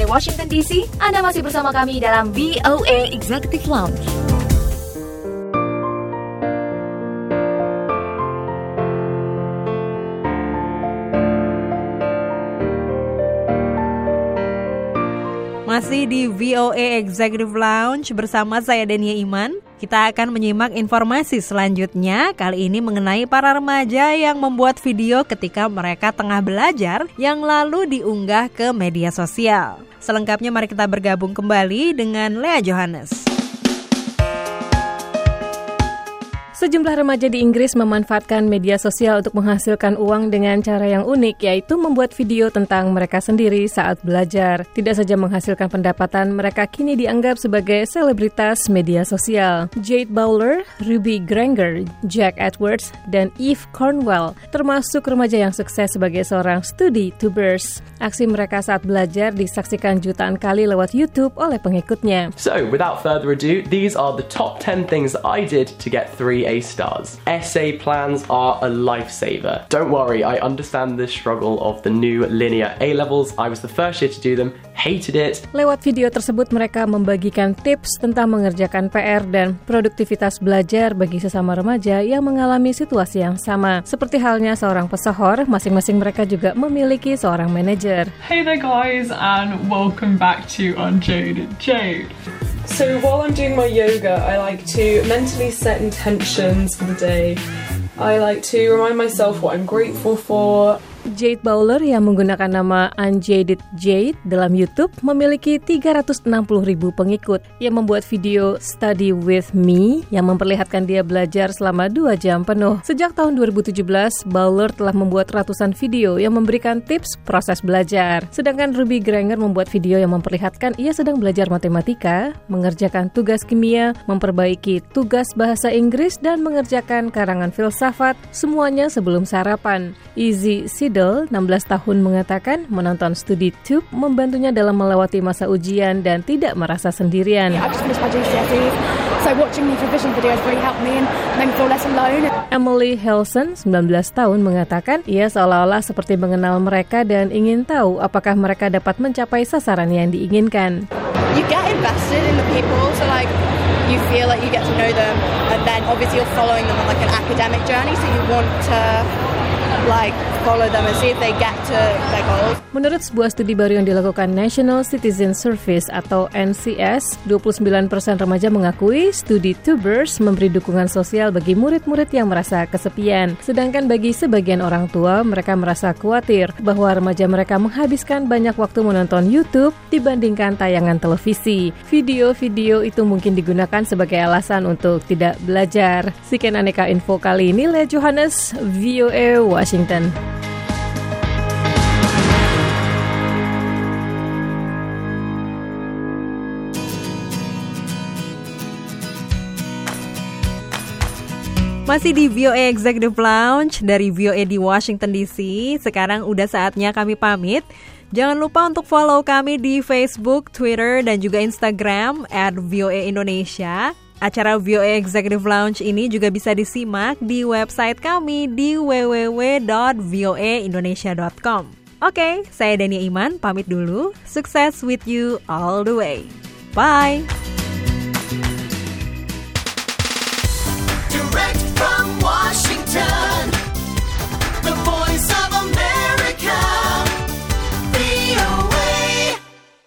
VOA Washington DC. Anda masih bersama kami dalam VOA Executive Lounge. Masih di VOA Executive Lounge bersama saya Dania Iman. Kita akan menyimak informasi selanjutnya, kali ini mengenai para remaja yang membuat video ketika mereka tengah belajar yang lalu diunggah ke media sosial. Selengkapnya mari kita bergabung kembali dengan Lea Johannes. Sejumlah remaja di Inggris memanfaatkan media sosial untuk menghasilkan uang dengan cara yang unik, yaitu membuat video tentang mereka sendiri saat belajar. Tidak saja menghasilkan pendapatan, mereka kini dianggap sebagai selebritas media sosial. Jade Bowler, Ruby Granger, Jack Edwards, dan Eve Cornwell termasuk remaja yang sukses sebagai seorang studi tubers. Aksi mereka saat belajar disaksikan jutaan kali lewat YouTube oleh pengikutnya. So, without further ado, these are the top 10 things that I did to get 3 A stars. Essay plans are a lifesaver. Don't worry, I understand the struggle of the new linear A-levels. I was the first year to do them, hated it. Lewat video tersebut mereka membagikan tips tentang mengerjakan PR dan produktivitas belajar bagi sesama remaja yang mengalami situasi yang sama. Seperti halnya seorang pesohor, masing-masing mereka juga memiliki seorang manajer. Hey there guys, and welcome back to Unjaded Jade. So while I'm doing my yoga, I like to mentally set intentions for the day. I like to remind myself what I'm grateful for. Jade Bowler yang menggunakan nama Unjaded Jade dalam YouTube memiliki 360.000 pengikut yang membuat video Study With Me yang memperlihatkan dia belajar selama 2 jam penuh. Sejak tahun 2017, Bowler telah membuat ratusan video yang memberikan tips proses belajar. Sedangkan Ruby Granger membuat video yang memperlihatkan ia sedang belajar matematika, mengerjakan tugas kimia, memperbaiki tugas bahasa Inggris, dan mengerjakan karangan filsafat, semuanya sebelum sarapan. Izzy Sidel, 16 tahun, mengatakan menonton studi tube membantunya dalam melewati masa ujian dan tidak merasa sendirian. I've just finished my GCSEs, so watching these revision videos really helped me and made me feel less alone. Emily Helson, 19 tahun, mengatakan ia seolah-olah seperti mengenal mereka dan ingin tahu apakah mereka dapat mencapai sasaran yang diinginkan. You get invested in the people, so like you feel like you get to know them, and then obviously you're following them on like an academic journey, so you want to like follow them and see if they get to their goals. Menurut sebuah studi baru yang dilakukan National Citizen Service atau NCS, 29% remaja mengakui studi tubers memberi dukungan sosial bagi murid-murid yang merasa kesepian. Sedangkan bagi sebagian orang tua, mereka merasa khawatir bahwa remaja mereka menghabiskan banyak waktu menonton YouTube dibandingkan tayangan televisi. Video-video itu mungkin digunakan sebagai alasan untuk tidak belajar. Sekian aneka info kali ini, Lea Johannes, VOA Washington. Masih di VOA Executive Lounge dari VOA di Washington DC. Sekarang udah saatnya kami pamit. Jangan lupa untuk follow kami di Facebook, Twitter, dan juga Instagram @VOA Indonesia. Acara VOA Executive Lounge ini juga bisa disimak di website kami di www.voaindonesia.com. Oke, saya Dania Iman, pamit dulu. Sukses with you all the way. Bye! Direct from Washington.